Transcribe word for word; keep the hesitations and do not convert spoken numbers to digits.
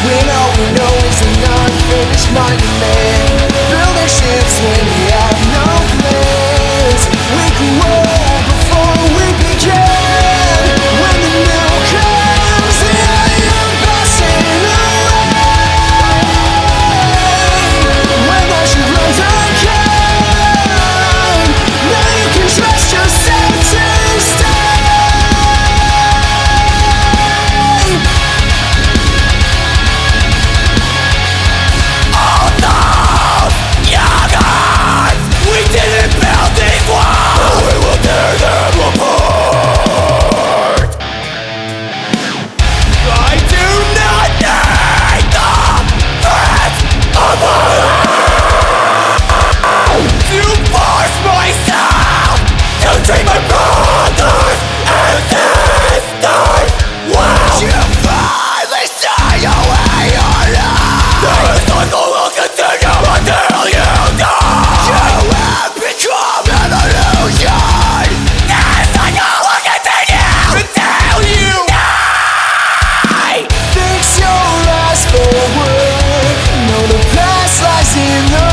when all we know is an unfinished monument. Building ships when we have no plans. We grew old before we began. When the new comes, the young passing away. When the ship runs again, now you can trust yourself to stay. Treat my brothers and sisters well. You finally say away your life. This cycle will continue until you die. You have become an illusion. This cycle will continue until you die. Fix your eyes forward. Know the past lies in the